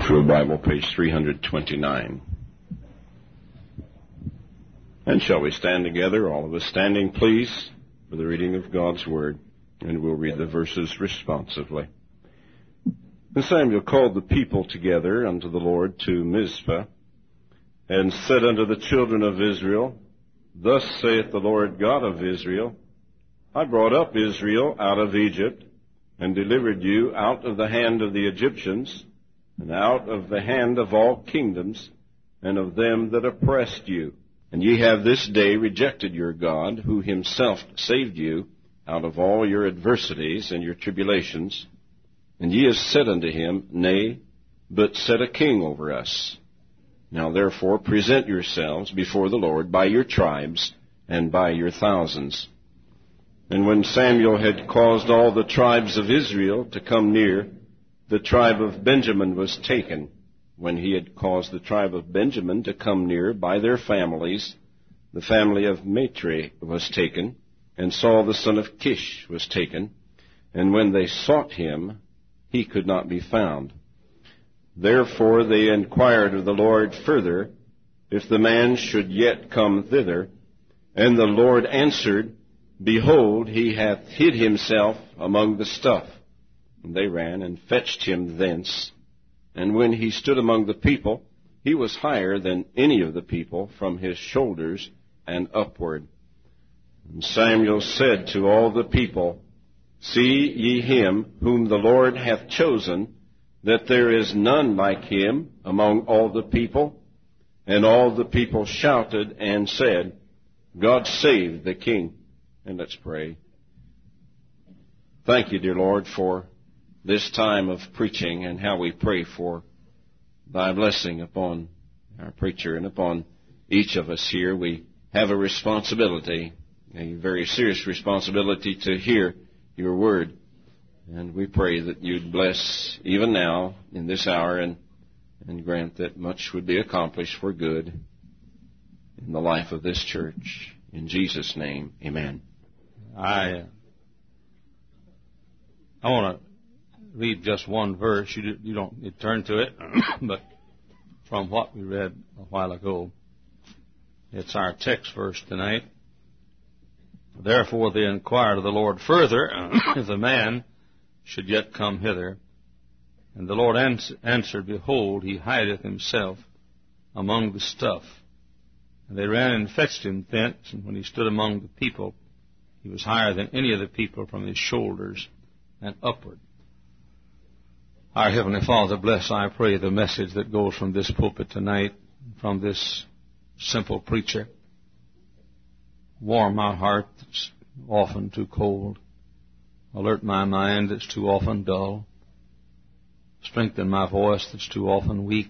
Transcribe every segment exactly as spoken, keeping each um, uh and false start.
Through Bible, page three twenty-nine. And shall we stand together, all of us standing, please, for the reading of God's Word, and we'll read the verses responsively. And Samuel called the people together unto the Lord to Mizpah, and said unto the children of Israel, Thus saith the Lord God of Israel, I brought up Israel out of Egypt, and delivered you out of the hand of the Egyptians, and out of the hand of all kingdoms, and of them that oppressed you. And ye have this day rejected your God, who himself saved you out of all your adversities and your tribulations. And ye have said unto him, Nay, but set a king over us. Now therefore present yourselves before the Lord by your tribes and by your thousands. And when Samuel had caused all the tribes of Israel to come near, the tribe of Benjamin was taken. When he had caused the tribe of Benjamin to come near by their families, the family of Matri was taken, and Saul the son of Kish was taken. And when they sought him, he could not be found. Therefore they inquired of the Lord further, if the man should yet come thither. And the Lord answered, Behold, he hath hid himself among the stuff. And they ran and fetched him thence. And when he stood among the people, he was higher than any of the people from his shoulders and upward. And Samuel said to all the people, See ye him whom the Lord hath chosen, that there is none like him among all the people. And all the people shouted and said, God save the king. And let's pray. Thank you, dear Lord, for this time of preaching, and how we pray for thy blessing upon our preacher and upon each of us here. We have a responsibility, a very serious responsibility, to hear your word. And we pray that you'd bless even now in this hour, and, and grant that much would be accomplished for good in the life of this church. In Jesus' name, amen. I, I want to read just one verse. You, do, you don't you turn to it, but from what we read a while ago, it's our text verse tonight. Therefore they inquired of the Lord further, if the man should yet come hither. And the Lord ans- answered, Behold, he hideth himself among the stuff. And they ran and fetched him thence, and when he stood among the people, he was higher than any of the people from his shoulders and upward. Our Heavenly Father, bless, I pray, the message that goes from this pulpit tonight, from this simple preacher. Warm my heart that's often too cold. Alert my mind that's too often dull. Strengthen my voice that's too often weak.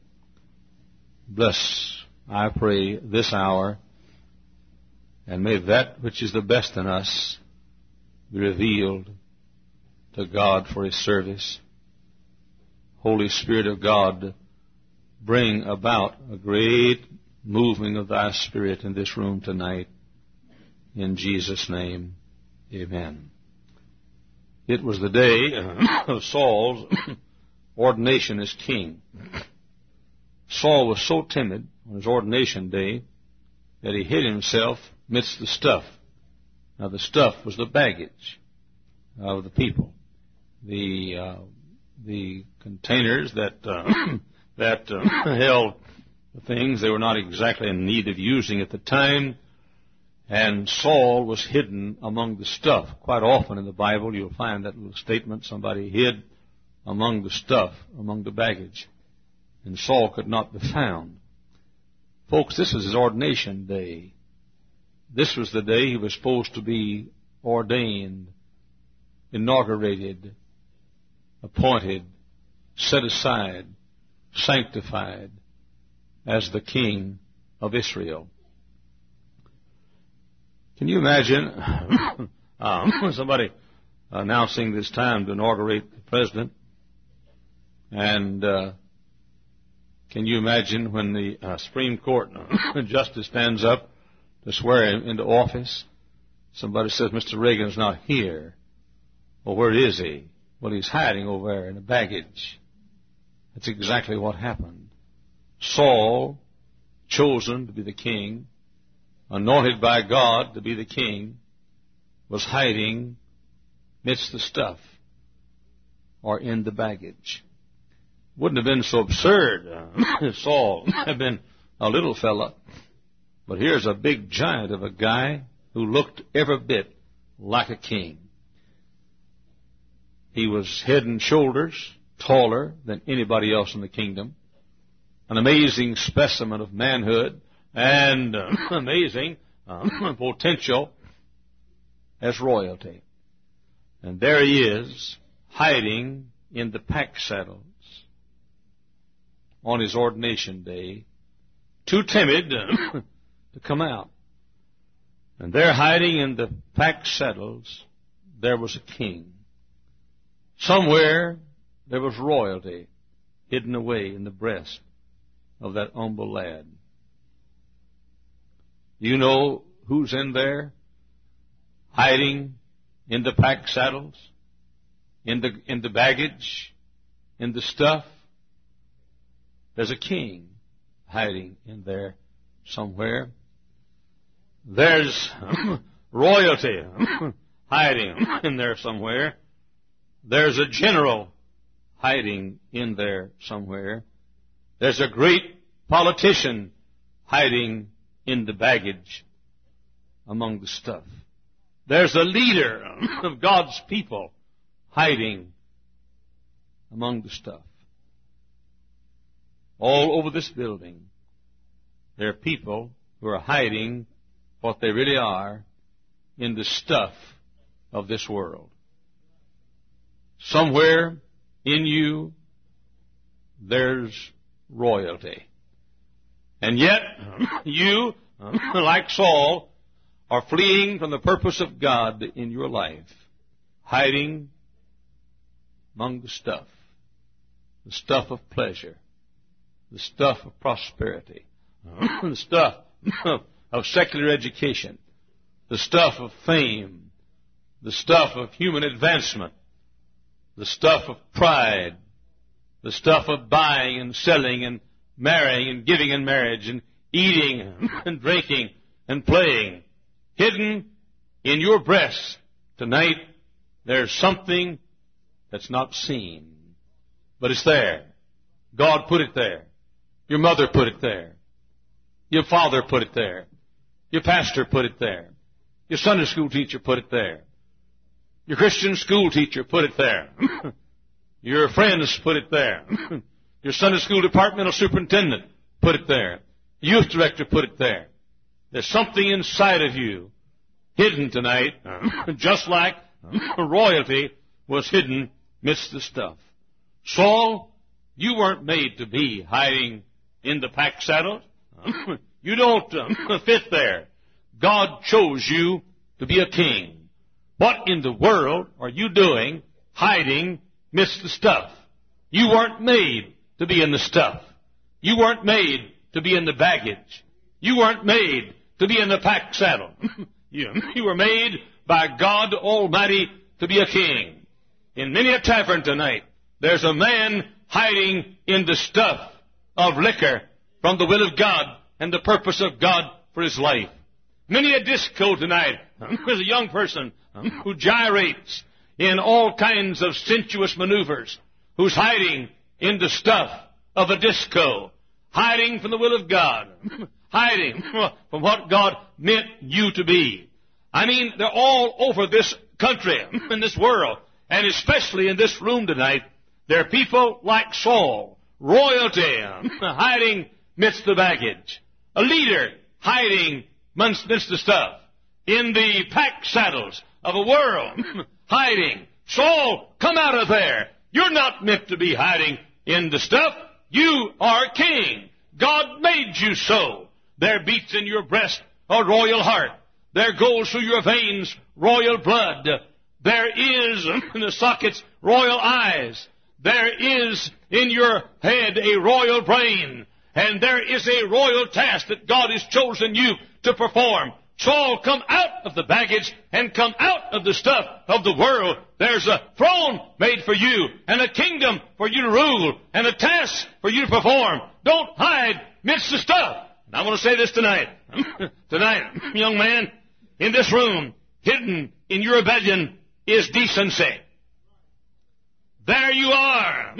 Bless, I pray, this hour, and may that which is the best in us be revealed to God for his service. Holy Spirit of God, bring about a great moving of thy Spirit in this room tonight. In Jesus' name, amen. It was the day of Saul's ordination as king. Saul was so timid on his ordination day that he hid himself amidst the stuff. Now the stuff was the baggage of the people. The uh, the containers that uh, that uh, held the things they were not exactly in need of using at the time. And Saul was hidden among the stuff. Quite often in the Bible you'll find that little statement, somebody hid among the stuff, among the baggage. And Saul could not be found. Folks, this was his ordination day. This was the day he was supposed to be ordained, inaugurated, appointed, set aside, sanctified as the king of Israel. Can you imagine um, somebody announcing this time to inaugurate the president? And uh, can you imagine when the uh, Supreme Court justice stands up to swear him into office? Somebody says, Mister Reagan's not here. Well, where is he? Well, he's hiding over there in the baggage. That's exactly what happened. Saul, chosen to be the king, anointed by God to be the king, was hiding amidst the stuff or in the baggage. Wouldn't have been so absurd if Saul had been a little fella. But here's a big giant of a guy who looked every bit like a king. He was head and shoulders taller than anybody else in the kingdom. An amazing specimen of manhood and uh, amazing uh, potential as royalty. And there he is, hiding in the pack saddles on his ordination day, too timid uh, to come out. And there, hiding in the pack saddles, there was a king. Somewhere there was royalty hidden away in the breast of that humble lad. You know who's in there, hiding in the pack saddles, in the in the baggage, in the stuff? There's a king hiding in there somewhere. There's royalty hiding in there somewhere. There's a general hiding in there somewhere. There's a great politician hiding in the baggage among the stuff. There's a leader of God's people hiding among the stuff. All over this building, there are people who are hiding what they really are in the stuff of this world. Somewhere in you, there's royalty. And yet, you, like Saul, are fleeing from the purpose of God in your life, hiding among the stuff, the stuff of pleasure, the stuff of prosperity, the stuff of secular education, the stuff of fame, the stuff of human advancement, the stuff of pride, the stuff of buying and selling and marrying and giving in marriage and eating and drinking and playing. Hidden in your breast tonight, there's something that's not seen, but it's there. God put it there. Your mother put it there. Your father put it there. Your pastor put it there. Your Sunday school teacher put it there. Your Christian school teacher put it there. Your friends put it there. Your Sunday school departmental superintendent put it there. Youth director put it there. There's something inside of you hidden tonight, just like royalty was hidden amidst the stuff. Saul, you weren't made to be hiding in the pack saddle. You don't uh, fit there. God chose you to be a king. What in the world are you doing hiding amidst the stuff? You weren't made to be in the stuff. You weren't made to be in the baggage. You weren't made to be in the pack saddle. you, you were made by God Almighty to be a king. In many a tavern tonight, there's a man hiding in the stuff of liquor from the will of God and the purpose of God for his life. Many a disco tonight, there's a young person who gyrates in all kinds of sensuous maneuvers, who's hiding in the stuff of a disco, hiding from the will of God, hiding from what God meant you to be. I mean, they're all over this country, in this world, and especially in this room tonight. There are people like Saul, royalty, hiding amidst the baggage, a leader hiding amidst the stuff, in the pack saddles of a world, hiding. Saul, come out of there. You're not meant to be hiding in the stuff. You are king. God made you so. There beats in your breast a royal heart. There goes through your veins royal blood. There is in the sockets royal eyes. There is in your head a royal brain. And there is a royal task that God has chosen you to perform. Saul, come out of the baggage and come out of the stuff of the world. There's a throne made for you and a kingdom for you to rule and a task for you to perform. Don't hide midst the stuff. And I want to say this tonight. Tonight, young man, in this room, hidden in your rebellion is decency. There you are.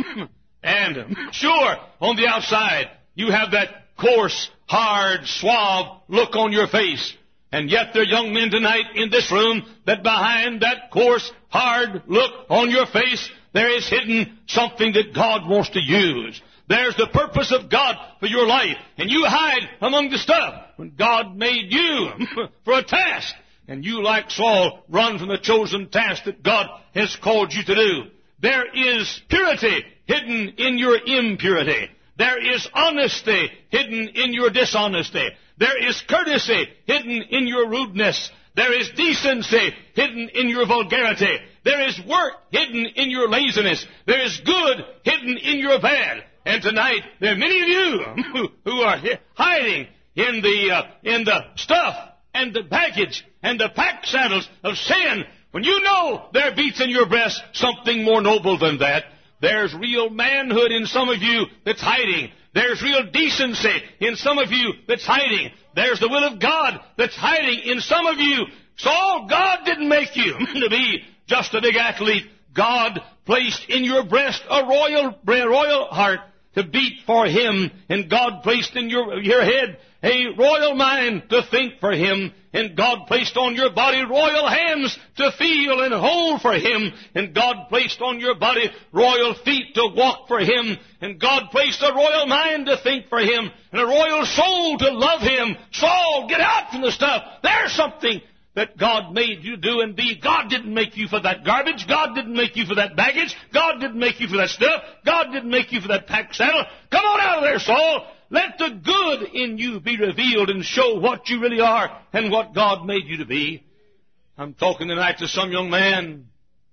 And sure, on the outside, you have that coarse, hard, suave look on your face. And yet there are young men tonight in this room that behind that coarse, hard look on your face, there is hidden something that God wants to use. There's the purpose of God for your life. And you hide among the stuff when God made you for a task. And you, like Saul, run from the chosen task that God has called you to do. There is purity hidden in your impurity. There is honesty hidden in your dishonesty. There is courtesy hidden in your rudeness. There is decency hidden in your vulgarity. There is work hidden in your laziness. There is good hidden in your bad. And tonight, there are many of you who are hiding in the uh, in the stuff and the baggage and the pack saddles of sin, when you know there beats in your breast something more noble than that. There's real manhood in some of you that's hiding. There's real decency in some of you that's hiding. There's the will of God that's hiding in some of you. Saul, God didn't make you to be just a big athlete. God placed in your breast a royal, royal heart to beat for Him. And God placed in your, your head a royal mind to think for Him. And God placed on your body royal hands to feel and hold for Him. And God placed on your body royal feet to walk for Him. And God placed a royal mind to think for Him. And a royal soul to love Him. Saul, get out from the stuff. There's something that God made you do and be. God didn't make you for that garbage. God didn't make you for that baggage. God didn't make you for that stuff. God didn't make you for that pack saddle. Come on out of there, Saul. Let the good in you be revealed and show what you really are and what God made you to be. I'm talking tonight to some young man.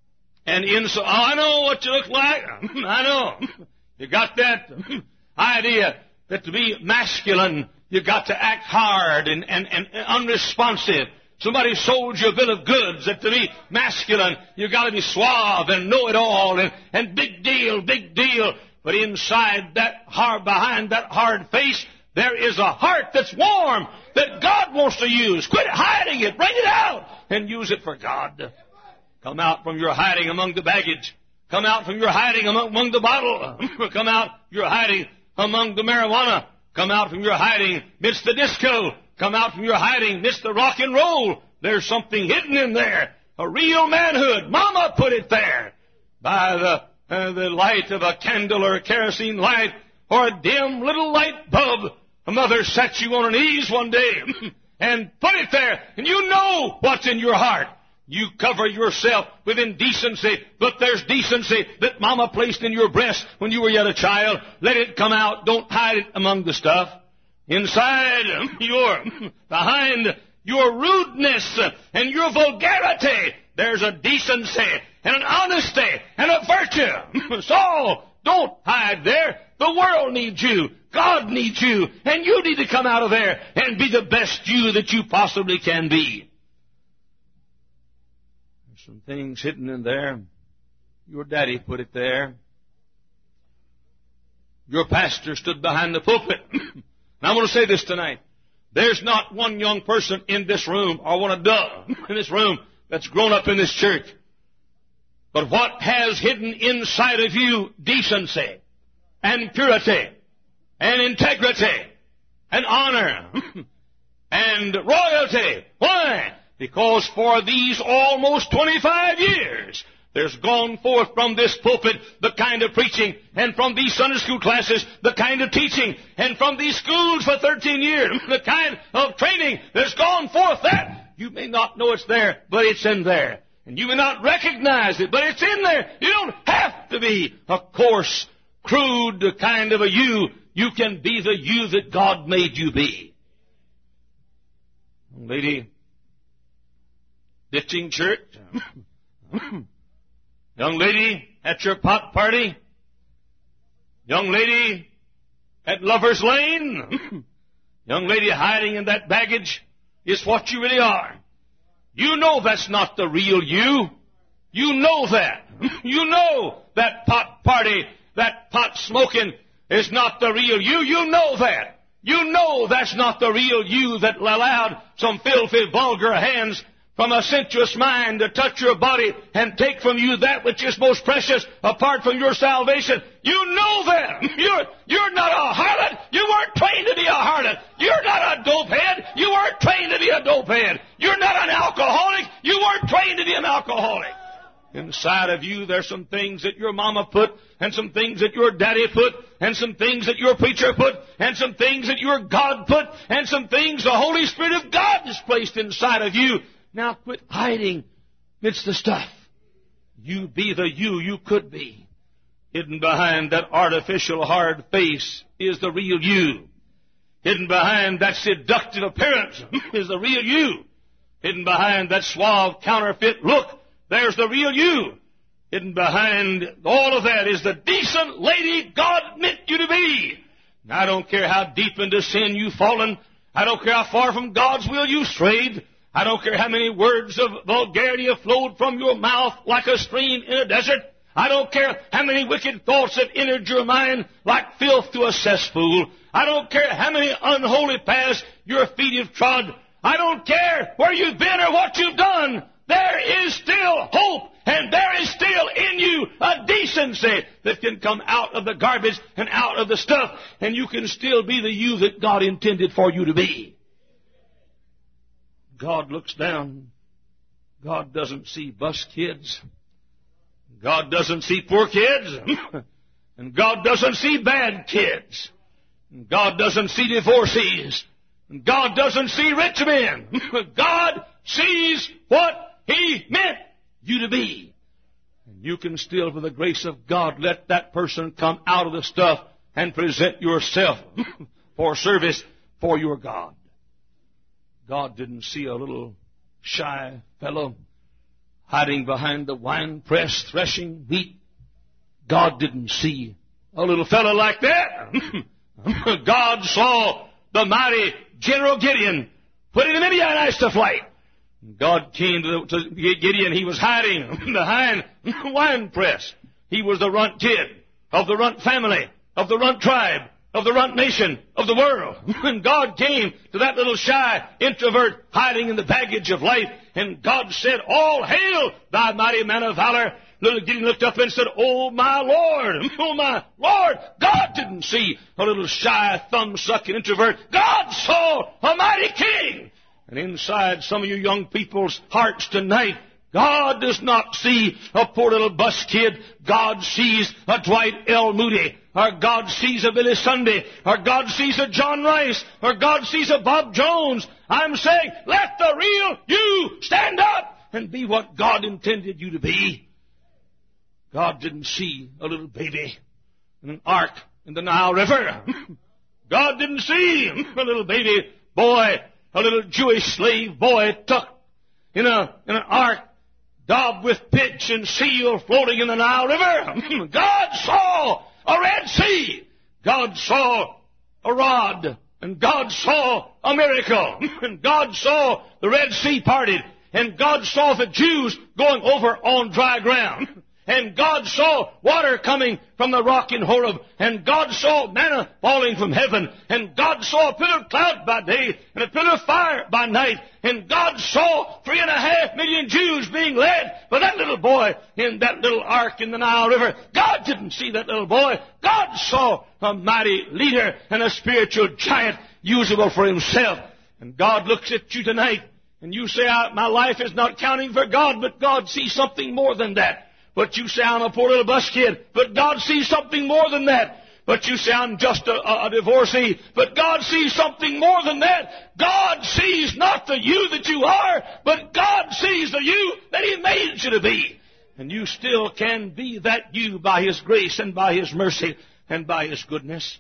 And in so, oh, I know what you look like. I know. You got that idea that to be masculine, you got to act hard and, and, and unresponsive. Somebody sold you a bill of goods that to be masculine, you got to be suave and know-it-all and, and big deal, big deal. But inside that hard, behind that hard face, there is a heart that's warm that God wants to use. Quit hiding it. Bring it out and use it for God. Come out from your hiding among the baggage. Come out from your hiding among, among the bottle. Come out your hiding among the marijuana. Come out from your hiding midst the disco. Come out from your hiding midst the rock and roll. There's something hidden in there. A real manhood. Mama put it there. By the Uh, the light of a candle or a kerosene light or a dim little light bulb. A mother sat you on her knees one day and put it there, and you know what's in your heart. You cover yourself with indecency, but there's decency that Mama placed in your breast when you were yet a child. Let it come out. Don't hide it among the stuff. Inside your, behind your rudeness and your vulgarity, there's a decency and an honesty and a virtue. Saul, don't hide there. The world needs you. God needs you. And you need to come out of there and be the best you that you possibly can be. There's some things hidden in there. Your daddy put it there. Your pastor stood behind the pulpit. And I want to say this tonight. There's not one young person in this room or one adult in this room that's grown up in this church. But what has hidden inside of you decency and purity and integrity and honor and royalty? Why? Because for these almost twenty-five years, there's gone forth from this pulpit the kind of preaching, and from these Sunday school classes the kind of teaching, and from these schools for thirteen years the kind of training that's gone forth. That you may not know it's there, but it's in there. And you may not recognize it, but it's in there. You don't have to be a coarse, crude kind of a you. You can be the you that God made you be. Young lady, ditching church. Young lady at your pot party. Young lady at Lover's Lane. Young lady hiding in that baggage. is what you really are. You know that's not the real you. You know that. You know that pot party, that pot smoking is not the real you. You know that. You know that's not the real you that allowed some filthy, vulgar hands from a sensuous mind to touch your body and take from you that which is most precious apart from your salvation. You know that. You're, you're not a harlot. You weren't trained to be a harlot. You're not a dopehead. You weren't trained to be a dopehead. You're not an alcoholic. You weren't trained to be an alcoholic. Inside of you, there's some things that your mama put, and some things that your daddy put, and some things that your preacher put, and some things that your God put, and some things the Holy Spirit of God has placed inside of you. Now quit hiding amidst the stuff. You be the you you could be. Hidden behind that artificial hard face is the real you. Hidden behind that seductive appearance is the real you. Hidden behind that suave counterfeit look, there's the real you. Hidden behind all of that is the decent lady God meant you to be. Now, I don't care how deep into sin you've fallen. I don't care how far from God's will you strayed. I don't care how many words of vulgarity have flowed from your mouth like a stream in a desert. I don't care how many wicked thoughts have entered your mind like filth to a cesspool. I don't care how many unholy paths your feet have trod. I don't care where you've been or what you've done. There is still hope, and there is still in you a decency that can come out of the garbage and out of the stuff, and you can still be the you that God intended for you to be. God looks down. God doesn't see bus kids. God doesn't see poor kids. And God doesn't see bad kids. And God doesn't see divorcees. And God doesn't see rich men. God sees what He meant you to be. And you can still, with the grace of God, let that person come out of the stuff and present yourself for service for your God. God didn't see a little shy fellow hiding behind the wine press threshing wheat. God didn't see a little fellow like that. God saw the mighty General Gideon putting the Midianites to flight. God came to, to Gideon. He was hiding behind the wine press. He was the runt kid of the runt family, of the runt tribe, of the runt nation, of the world. And God came to that little shy introvert hiding in the baggage of life. And God said, "All hail, thy mighty man of valor." Little Gideon looked up and said, "Oh, my Lord, oh, my Lord." God didn't see a little shy, thumb-sucking introvert. God saw a mighty king. And inside some of you young people's hearts tonight, God does not see a poor little bus kid. God sees a Dwight L. Moody. Or God sees a Billy Sunday. Or God sees a John Rice. Or God sees a Bob Jones. I'm saying, let the real you stand up and be what God intended you to be. God didn't see a little baby in an ark in the Nile River. God didn't see a little baby boy, a little Jewish slave boy tucked in a in an ark, daubed with pitch and seal, floating in the Nile River. God saw a Red Sea. God saw a rod. And God saw a miracle. And God saw the Red Sea parted. And God saw the Jews going over on dry ground. And God saw water coming from the rock in Horeb. And God saw manna falling from heaven. And God saw a pillar of cloud by day and a pillar of fire by night. And God saw three and a half million Jews being led by that little boy in that little ark in the Nile River. God didn't see that little boy. God saw a mighty leader and a spiritual giant usable for himself. And God looks at you tonight and you say, "My life is not counting for God," but God sees something more than that. But you say, "I'm a poor little bus kid," but God sees something more than that. But you say, "I'm just a, a, a divorcee," but God sees something more than that. God sees not the you that you are, but God sees the you that He made you to be. And you still can be that you by His grace and by His mercy and by His goodness.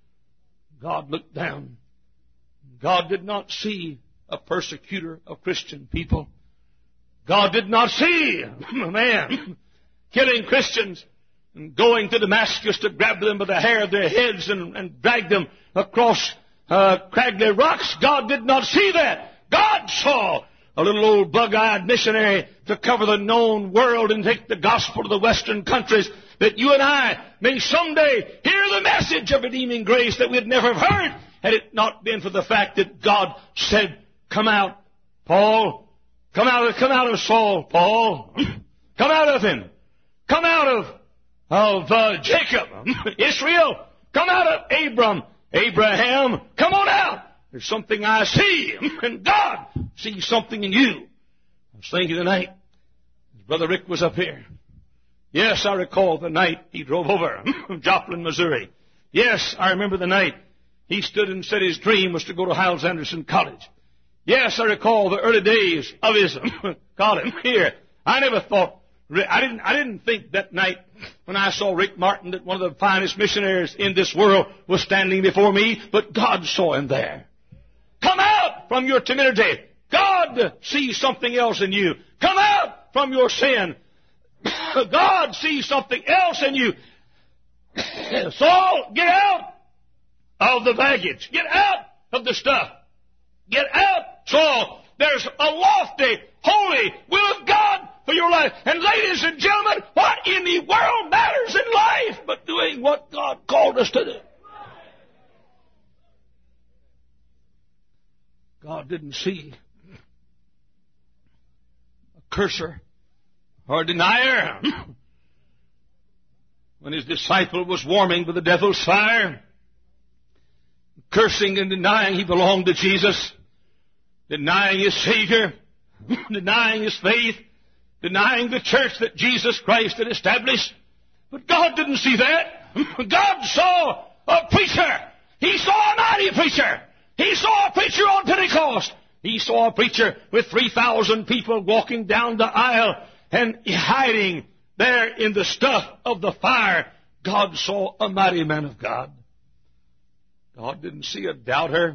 God looked down. God did not see a persecutor of Christian people. God did not see a man killing Christians and going to Damascus to grab them by the hair of their heads and, and drag them across uh, craggly rocks. God did not see that. God saw a little old bug-eyed missionary to cover the known world and take the gospel to the western countries, that you and I may someday hear the message of redeeming grace that we had never heard had it not been for the fact that God said, come out, Paul. Come out of, come out of Saul, Paul. Come out of him. Come out of, of uh, Jacob, Israel. Come out of Abram, Abraham. Come on out. There's something I see, and God sees something in you. I was thinking tonight, Brother Rick was up here. Yes, I recall the night he drove over from Joplin, Missouri. Yes, I remember the night he stood and said his dream was to go to Hyles Anderson College. Yes, I recall the early days of his college here. I never thought, I didn't, I didn't think that night when I saw Rick Martin that one of the finest missionaries in this world was standing before me, but God saw him there. Come out from your timidity. God sees something else in you. Come out from your sin. God sees something else in you. Saul, get out of the baggage. Get out of the stuff. Get out, Saul. There's a lofty, holy will of God for your life. And ladies and gentlemen, what in the world matters in life but doing what God called us to do? God didn't see a curser or a denier when his disciple was warming with the devil's fire, cursing and denying he belonged to Jesus, denying his Savior, denying his faith, denying the church that Jesus Christ had established. But God didn't see that. God saw a preacher. He saw a mighty preacher. He saw a preacher on Pentecost. He saw a preacher with three thousand people walking down the aisle and hiding there in the stuff of the fire. God saw a mighty man of God. God didn't see a doubter.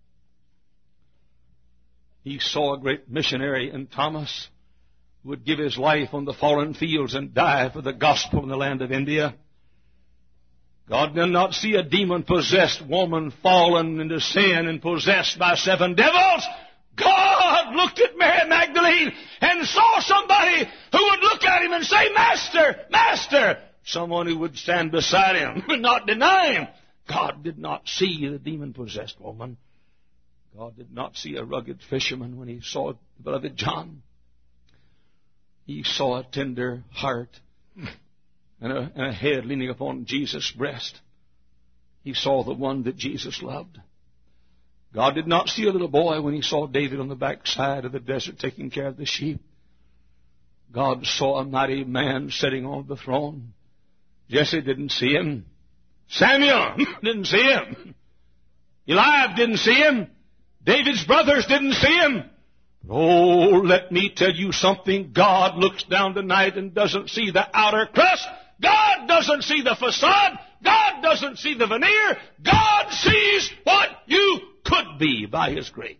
He saw a great missionary in Thomas who would give his life on the foreign fields and die for the gospel in the land of India. God did not see a demon-possessed woman fallen into sin and possessed by seven devils. God looked at Mary Magdalene and saw somebody who would look at him and say, Master, Master. Someone who would stand beside him and not deny him. God did not see the demon-possessed woman. God did not see a rugged fisherman when he saw beloved John. He saw a tender heart and a, and a head leaning upon Jesus' breast. He saw the one that Jesus loved. God did not see a little boy when he saw David on the backside of the desert taking care of the sheep. God saw a mighty man sitting on the throne. Jesse didn't see him. Samuel didn't see him. Eliab didn't see him. David's brothers didn't see him. Oh, let me tell you something. God looks down tonight and doesn't see the outer crust. God doesn't see the facade. God doesn't see the veneer. God sees what you could be by His grace.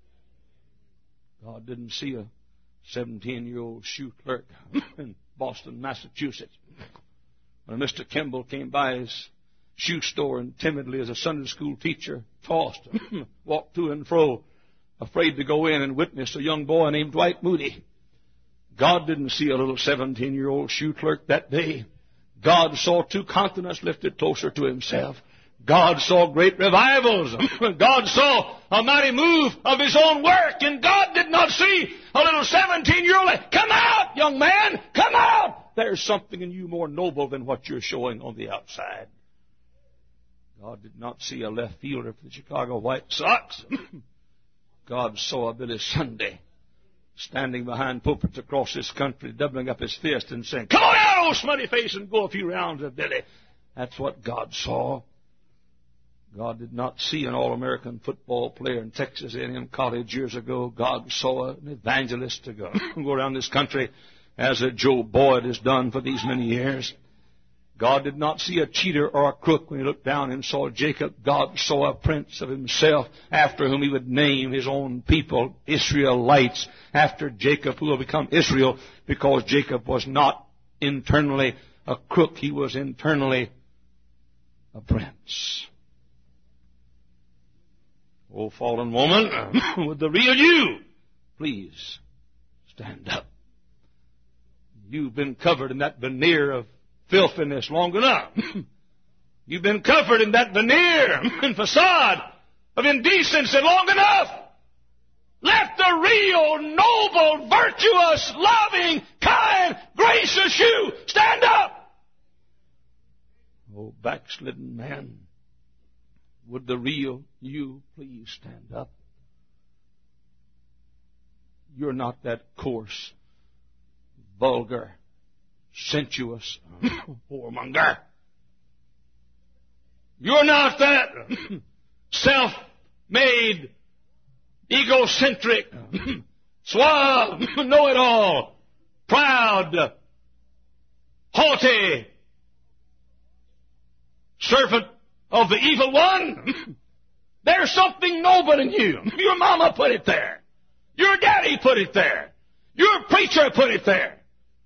God didn't see a seventeen-year-old shoe clerk in Boston, Massachusetts. When Mister Kimball came by his shoe store and timidly, as a Sunday school teacher, tossed, walked to and fro, afraid to go in and witness a young boy named Dwight Moody. God didn't see a little seventeen-year-old shoe clerk that day. God saw two continents lifted closer to Himself. God saw great revivals. God saw a mighty move of His own work. And God did not see a little seventeen-year-old. Come out, young man. Come out. There's something in you more noble than what you're showing on the outside. God did not see a left fielder for the Chicago White Sox. God saw a Billy Sunday standing behind pulpits across this country, doubling up his fist and saying, "Come on out, old smutty face, and go a few rounds with Billy." That's what God saw. God did not see an All-American football player in Texas A and M College years ago. God saw an evangelist to go, go around this country as a Joe Boyd has done for these many years. God did not see a cheater or a crook when He looked down and saw Jacob. God saw a prince of Himself after whom He would name His own people, Israelites, after Jacob, who will become Israel, because Jacob was not internally a crook. He was internally a prince. Oh, fallen woman, with the real you, please stand up. You've been covered in that veneer of filthiness long enough. You've been covered in that veneer and facade of indecency long enough. Let the real, noble, virtuous, loving, kind, gracious you stand up. Oh, backslidden man, would the real you please stand up? You're not that coarse, vulgar, sensuous whoremonger. You're not that self-made, egocentric, suave, know-it-all, proud, haughty servant of the evil one. There's something noble in you. Your mama put it there. Your daddy put it there. Your preacher put it there.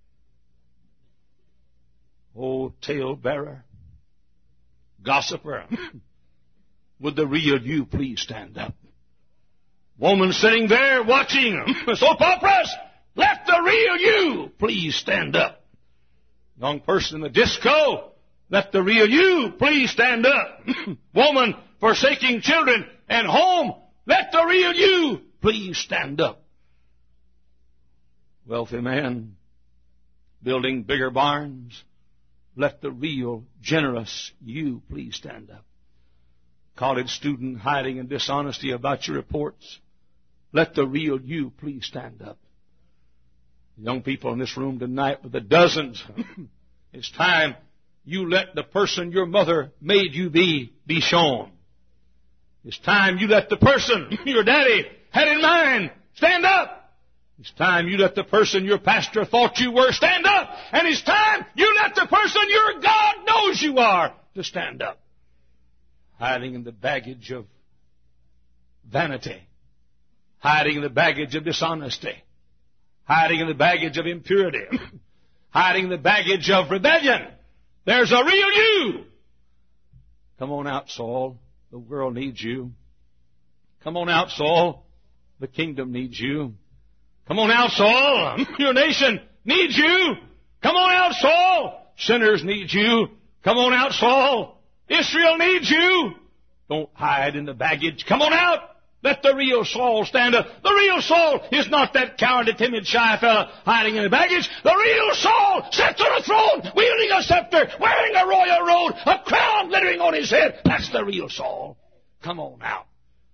Oh, tale-bearer, gossiper, would the real you please stand up? Woman sitting there watching soap operas, let the real you please stand up. Young person in the disco, let the real you please stand up. Woman forsaking children and home, let the real you please stand up. Wealthy man building bigger barns, let the real, generous you please stand up. College student hiding in dishonesty about your reports, let the real you please stand up. Young people in this room tonight with the dozens, it's time you let the person your mother made you be, be shown. It's time you let the person your daddy had in mind stand up. It's time you let the person your pastor thought you were stand up. And it's time you let the person your God knows you are to stand up. Hiding in the baggage of vanity. Hiding in the baggage of dishonesty. Hiding in the baggage of impurity. Hiding in the baggage of rebellion. There's a real you. Come on out, Saul. The world needs you. Come on out, Saul. The kingdom needs you. Come on out, Saul. Your nation needs you. Come on out, Saul. Sinners need you. Come on out, Saul. Israel needs you. Don't hide in the baggage. Come on out. Let the real Saul stand up. The real Saul is not that cowardly, timid, shy fella hiding in the baggage. The real Saul sits on a throne, wielding a scepter, wearing a royal robe, a crown glittering on his head. That's the real Saul. Come on out.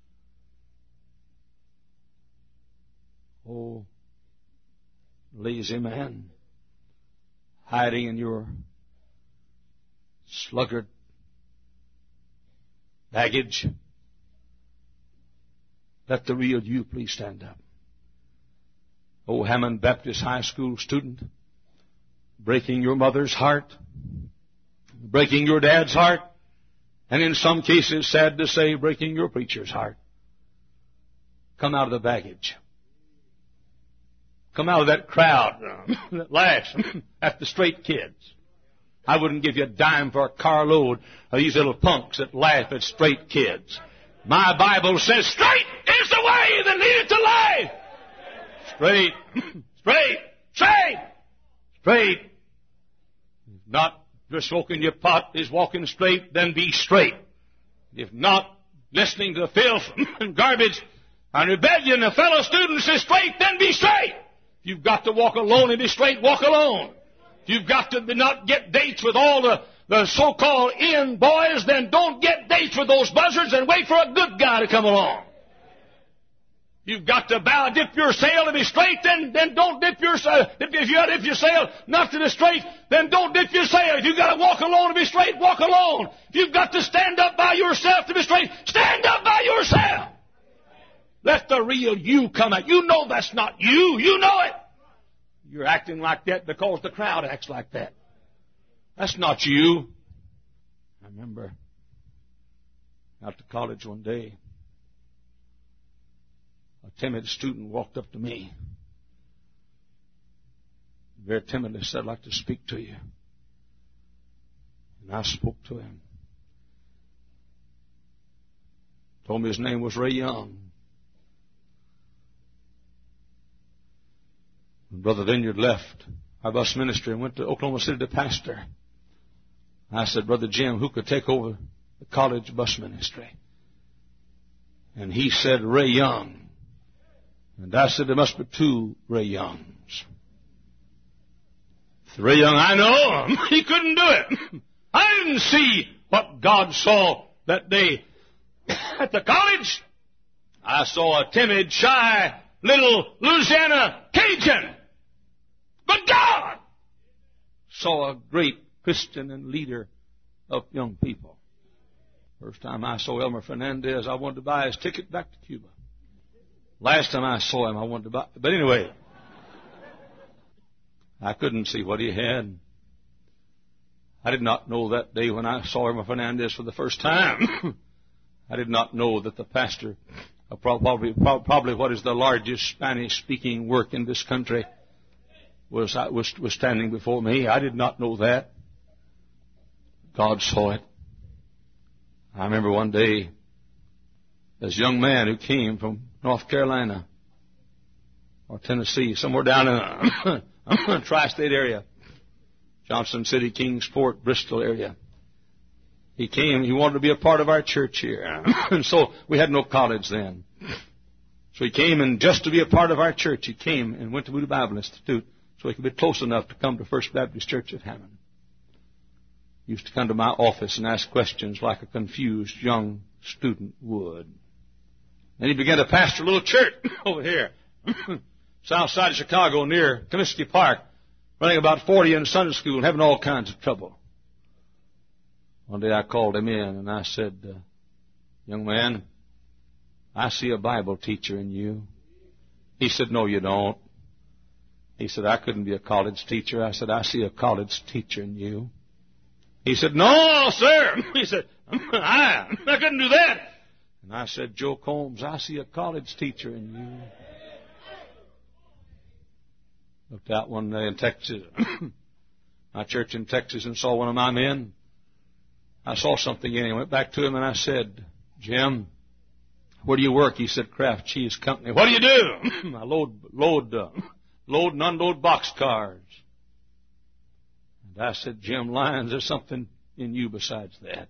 Oh, lazy man, hiding in your sluggard baggage. Let the real you please stand up. Oh, Hammond Baptist High School student, breaking your mother's heart, breaking your dad's heart, and in some cases, sad to say, breaking your preacher's heart. Come out of the baggage. Come out of that crowd that laughs at the straight kids. I wouldn't give you a dime for a carload of these little punks that laugh at straight kids. My Bible says straight is the way that leadeth to life. Straight, straight, straight, straight. Not just smoking your pot is walking straight, then be straight. If not listening to the filth and garbage and rebellion of fellow students is straight, then be straight. If you've got to walk alone and be straight, walk alone. If you've got to not get dates with all the, the so-called in boys, then don't get dates with those buzzards and wait for a good guy to come along. You've got to bow, dip your sail to be straight, then, then don't dip your sail. If you got to dip your sail not to be straight, then don't dip your sail. If you've got to walk alone to be straight, walk alone. If you've got to stand up by yourself to be straight, stand up by yourself. Let the real you come out. You know that's not you. You know it. You're acting like that because the crowd acts like that. That's not you. I remember out to college one day, a timid student walked up to me. Very timidly said, I'd like to speak to you. And I spoke to him. Told me his name was Ray Young. When Brother Vineyard left our bus ministry and went to Oklahoma City to pastor, I said, Brother Jim, who could take over the college bus ministry? And he said, Ray Young. And I said, there must be two Ray Youngs. The Ray Young I know, he couldn't do it. I didn't see what God saw that day at the college. I saw a timid, shy, little Louisiana Cajun. But God saw a great Christian and leader of young people. First time I saw Elmer Fernandez, I wanted to buy his ticket back to Cuba. Last time I saw him, I wanted to buy... But anyway, I couldn't see what he had. I did not know that day when I saw Elmer Fernandez for the first time. I did not know that the pastor of probably, probably what is the largest Spanish-speaking work in this country was, was, was standing before me. I did not know that. God saw it. I remember one day, this young man who came from North Carolina or Tennessee, somewhere down in the tri-state area, Johnson City, Kingsport, Bristol area. He came, he wanted to be a part of our church here. And so we had no college then. So he came, and just to be a part of our church, he came and went to Moody Bible Institute so he could be close enough to come to First Baptist Church at Hammond. He used to come to my office and ask questions like a confused young student would. Then he began to pastor a little church over here, south side of Chicago, near Comiskey Park, running about forty in Sunday school and having all kinds of trouble. One day I called him in and I said, uh, young man, I see a Bible teacher in you. He said, no, you don't. He said, I couldn't be a college teacher. I said, I see a college teacher in you. He said, no, sir. He said, I, I couldn't do that. And I said, Joe Combs, I see a college teacher in you. Looked out one day in Texas, my church in Texas, and saw one of my men. I saw something in him. I went back to him and I said, Jim, where do you work? He said, Kraft Cheese Company. What do you do? I load, load, uh, load and unload boxcars. And I said, Jim Lyons, there's something in you besides that.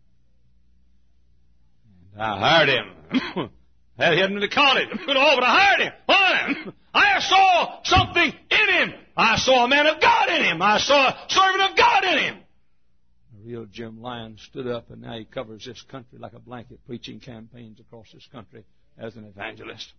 And I hired him. I hadn't been to college at all, but I hired him. Why? I saw something in him. I saw a man of God in him. I saw a servant of God in him. The real Jim Lyons stood up, and now he covers this country like a blanket, preaching campaigns across this country as an evangelist.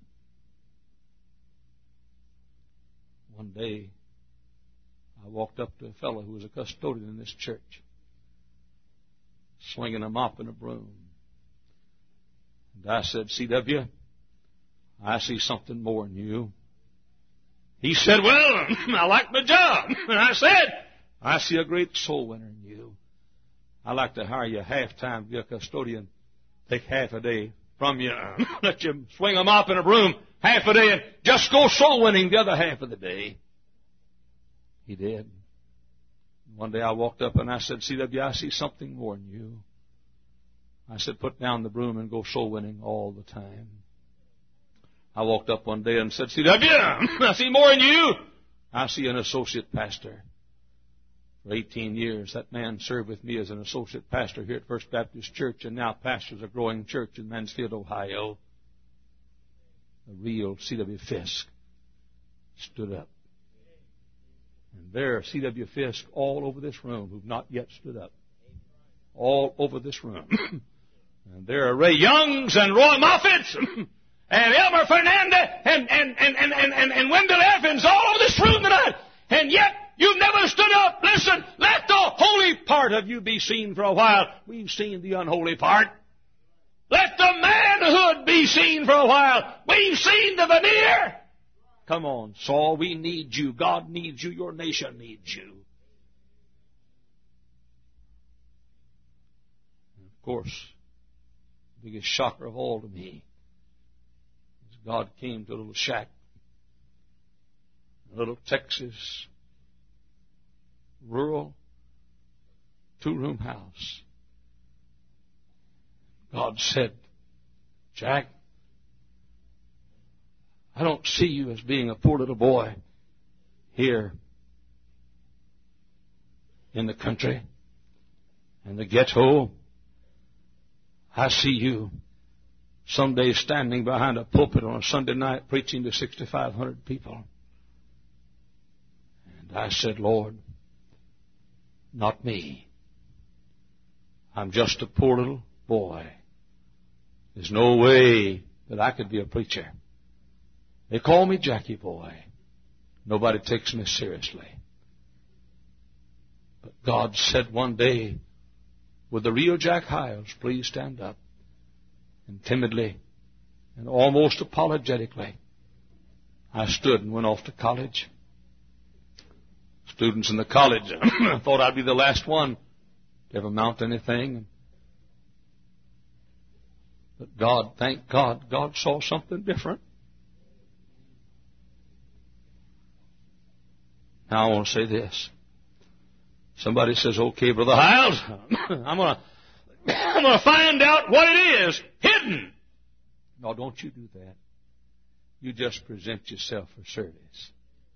One day, I walked up to a fellow who was a custodian in this church, swinging a mop and a broom. And I said, C W, I see something more in you. He said, well, I like my job. And I said, I see a great soul winner in you. I'd like to hire you half-time to be a custodian. Take half a day from you. Let you swing a mop and a broom half a day and just go soul winning the other half of the day. He did. One day I walked up and I said, C W, I see something more in you. I said, put down the broom and go soul winning all the time. I walked up one day and said, C W, I see more in you. I see an associate pastor. For eighteen years, that man served with me as an associate pastor here at First Baptist Church, and now pastors a growing church in Mansfield, Ohio. The real C W Fisk stood up. And there are C W Fisk all over this room who've not yet stood up. All over this room. And there are Ray Youngs and Roy Moffitts and Elmer Fernandez and, and, and, and, and, and, and Wendell Evans all over this room tonight. And yet, you've never stood up. Listen, let the holy part of you be seen for a while. We've seen the unholy part. Let the manhood be seen for a while. We've seen the veneer. Come on, Saul, we need you. God needs you. Your nation needs you. And of course, the biggest shocker of all to me is God came to a little shack, a little Texas rural two-room house. God said, Jack, I don't see you as being a poor little boy here in the country, in the ghetto. I see you someday standing behind a pulpit on a Sunday night preaching to sixty-five hundred people. And I said, Lord, not me. I'm just a poor little boy. There's no way that I could be a preacher. They call me Jackie Boy. Nobody takes me seriously. But God said one day, would the real Jack Hyles please stand up? And timidly and almost apologetically, I stood and went off to college. Students in the college thought I'd be the last one to ever mount anything. But God, thank God, God saw something different. Now I want to say this. Somebody says, okay, Brother Hyles, I'm going to I'm going to find out what it is hidden. No, don't you do that. You just present yourself for service.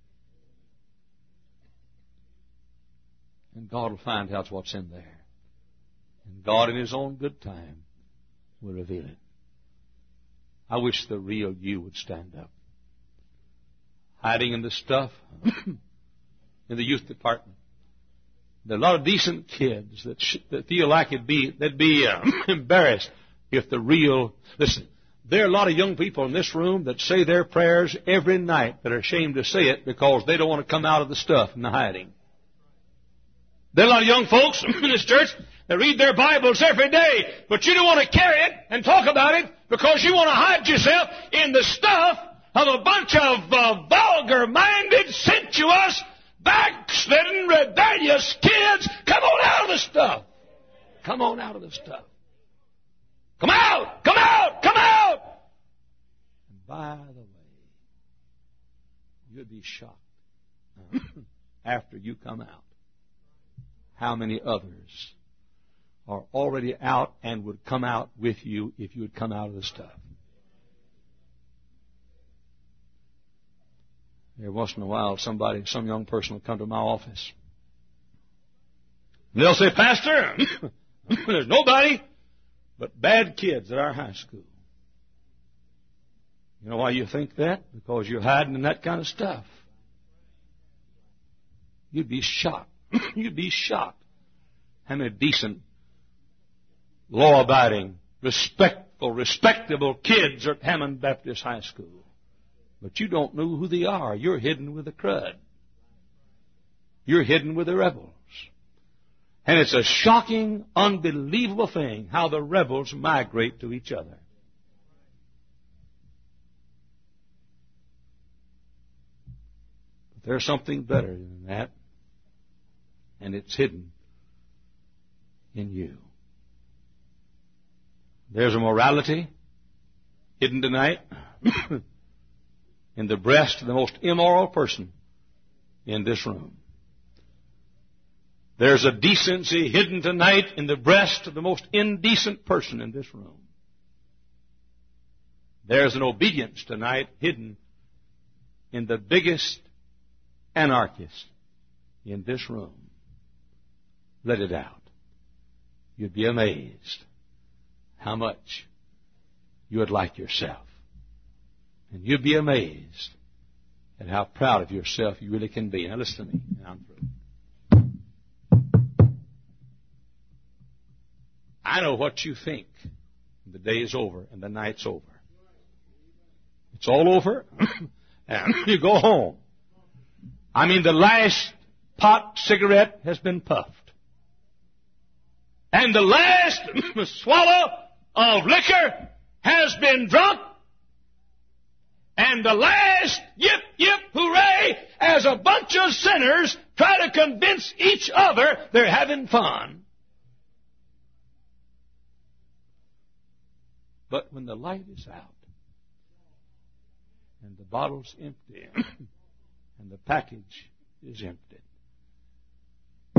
And God will find out what's in there. And God in His own good time will reveal it. I wish the real you would stand up. Hiding in the stuff in the youth department. There are a lot of decent kids that, sh- that feel like it'd be, they'd be uh, embarrassed if the real... Listen, there are a lot of young people in this room that say their prayers every night that are ashamed to say it because they don't want to come out of the stuff and the hiding. There are a lot of young folks in this church that read their Bibles every day, but you don't want to carry it and talk about it because you want to hide yourself in the stuff of a bunch of uh, vulgar-minded, sensuous, backslidden, rebellious kids. Come on out of the stuff. Come on out of the stuff. Come out! Come out! Come out! And by the way, you'd be shocked after you come out how many others are already out and would come out with you if you would come out of the stuff. Every once in a while, somebody, some young person will come to my office. And they'll say, Pastor, there's nobody but bad kids at our high school. You know why you think that? Because you're hiding in that kind of stuff. You'd be shocked. You'd be shocked how many decent, law-abiding, respectful, respectable kids are at Hammond Baptist High School. But you don't know who they are. You're hidden with the crud. You're hidden with the rebels. And it's a shocking, unbelievable thing how the rebels migrate to each other. But there's something better than that. And it's hidden in you. There's a morality hidden tonight in the breast of the most immoral person in this room. There's a decency hidden tonight in the breast of the most indecent person in this room. There's an obedience tonight hidden in the biggest anarchist in this room. Let it out. You'd be amazed how much you would like yourself. And you'd be amazed at how proud of yourself you really can be. Now listen to me, and I'm through. I know what you think. The day is over and the night's over. It's all over and you go home. I mean, the last pot cigarette has been puffed. And the last swallow of liquor has been drunk. And the last yip, yip, hooray, as a bunch of sinners try to convince each other they're having fun. But when the light is out, and the bottle's empty, and the package is empty,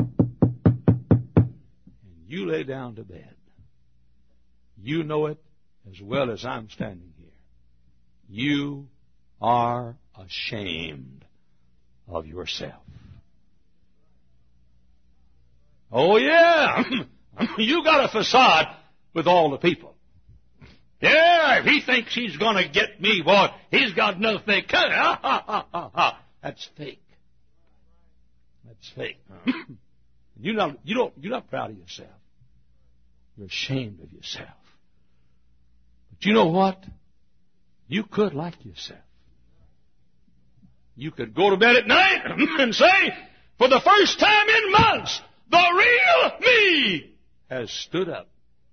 and you lay down to bed, you know it, as well as I'm standing here, you are ashamed of yourself. Oh, yeah. You got a facade with all the people. Yeah, if he thinks he's going to get me, boy, he's got enough fake. That's fake. That's fake. You're not, you don't, you're not proud of yourself. You're ashamed of yourself. But you know what? You could like yourself. You could go to bed at night and say, for the first time in months, the real me has stood up.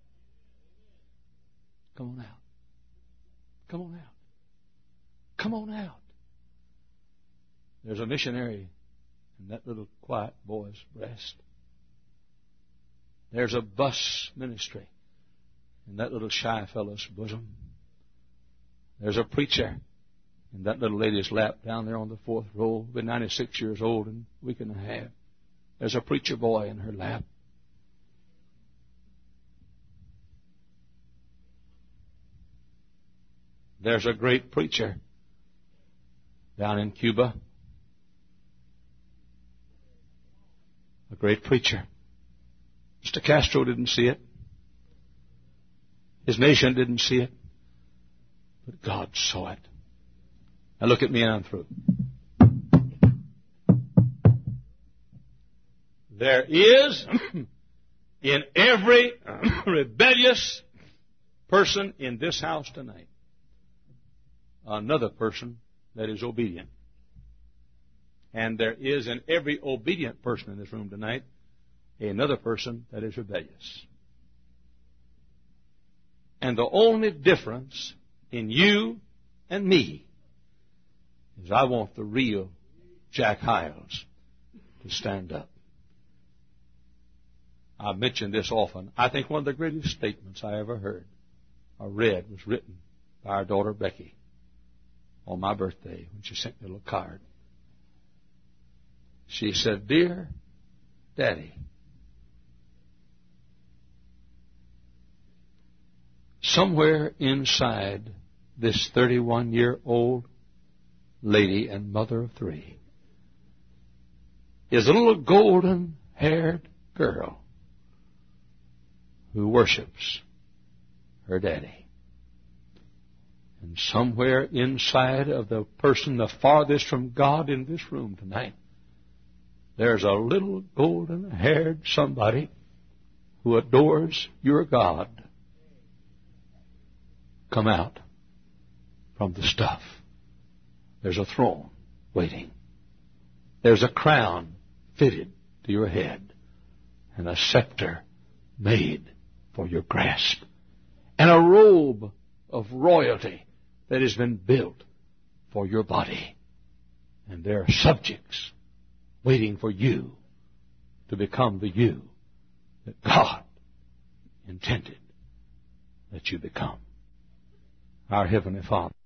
Come on out. Come on out. Come on out. There's a missionary in that little quiet boy's breast. There's a bus ministry in that little shy fellow's bosom. There's a preacher in that little lady's lap down there on the fourth row, been ninety-six years old and a week and a half. There's a preacher boy in her lap. There's a great preacher down in Cuba. A great preacher. Mister Castro didn't see it. His nation didn't see it. But God saw it. Now look at me and I'm through. There is in every rebellious person in this house tonight another person that is obedient. And there is in every obedient person in this room tonight another person that is rebellious. And the only difference in you and me is I want the real Jack Hyles to stand up. I've mentioned this often. I think one of the greatest statements I ever heard or read was written by our daughter Becky on my birthday when she sent me a little card. She said, "Dear Daddy, somewhere inside this thirty-one-year-old lady and mother of three is a little golden-haired girl who worships her daddy. And somewhere inside of the person the farthest from God in this room tonight, there's a little golden-haired somebody who adores your God. Come out from the stuff. There's a throne waiting. There's a crown fitted to your head and a scepter made for your grasp and a robe of royalty that has been built for your body. And there are subjects waiting for you to become the you that God intended that you become. Our Heavenly Father.